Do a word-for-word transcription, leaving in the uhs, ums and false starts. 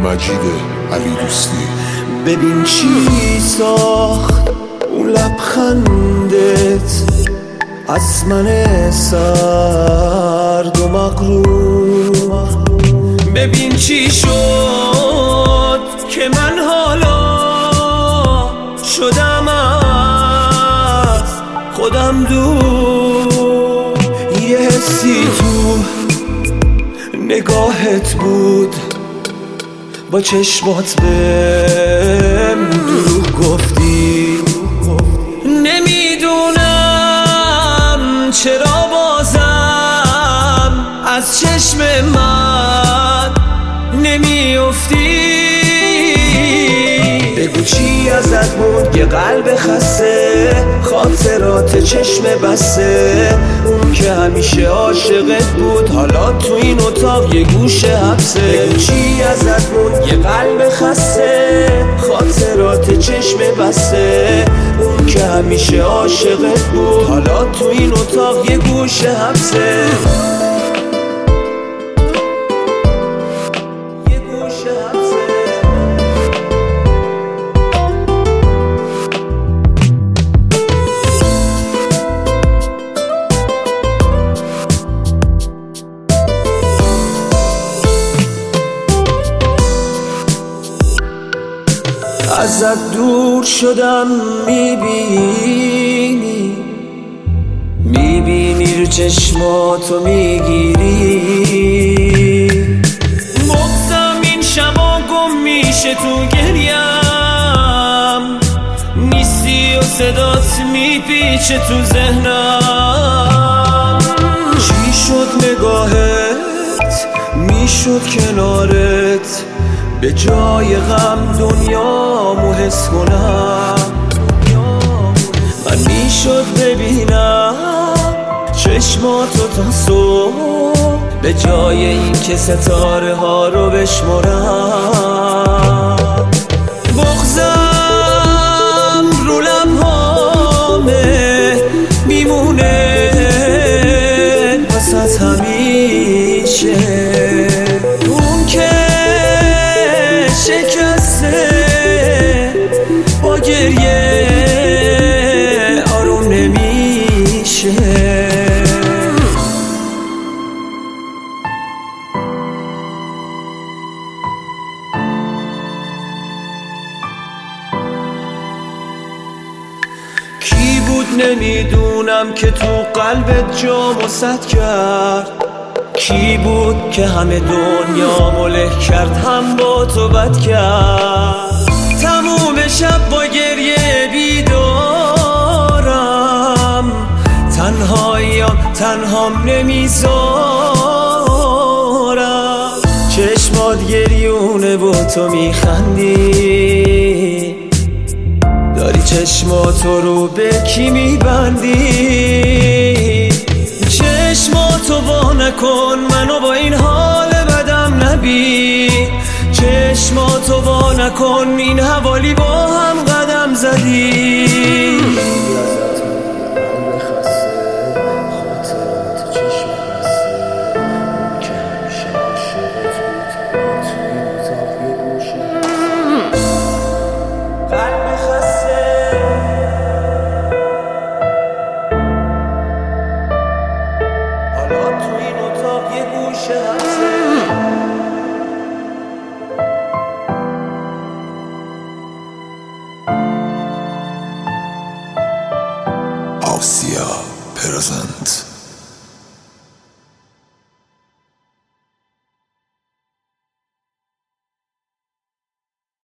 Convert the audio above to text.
مجید علی دوستی. ببین چی ساخت اون لبخندت از من سرد و مغرور. ببین چی شد که من حالا شدم از خودم دور. یه حسی تو نگاهت بود، با چشمات بهم دروغ گفتی. نمیدونم چرا بازم از چشم من نمیافتی. بگو چی ازت بود یه قلب خسته، خاطرات چشم بسته. اون که همیشه عاشقت بود حالا تو این اتاق یه گوشه حبسه. بگو چی ازت بود یه قلب خسته، خاطرات چشم بسته. اون که همیشه عاشقت بود حالا تو این اتاق یه گوشه حبسه. ازت دور شدم میبینی، میبینی رو چشماتو میگیری. مغزم این شبا گم میشه تو گریم، نیستی و صدات میپیچه تو ذهنم. چی شد نگاهت میشد کنارت، به جای غم دنیامو حس کنم. من میشد ببینم چشماتو تا صبح، به جای این که ستاره ها رو بشمرم. بغضم رو لبهامه میمونه واسه همیشه. اون که شکسته با گریه آروم نمیشه. کی بود نمیدونم که تو قلبت جامو سد کرد. کی بود که همه دنیا مله کرد هم با تو بد کرد. تموم شب با گریه بیدارم، تنهاییم تنهام نمیذارم. چشمات گریونه و تو میخندی، داری چشماتو رو به کی میبندی. چشماتو وا نکن منو با این حال بدم نبین. چشماتو وا نکن این حوالی با هم قدم زدی. آسیا پرزنت.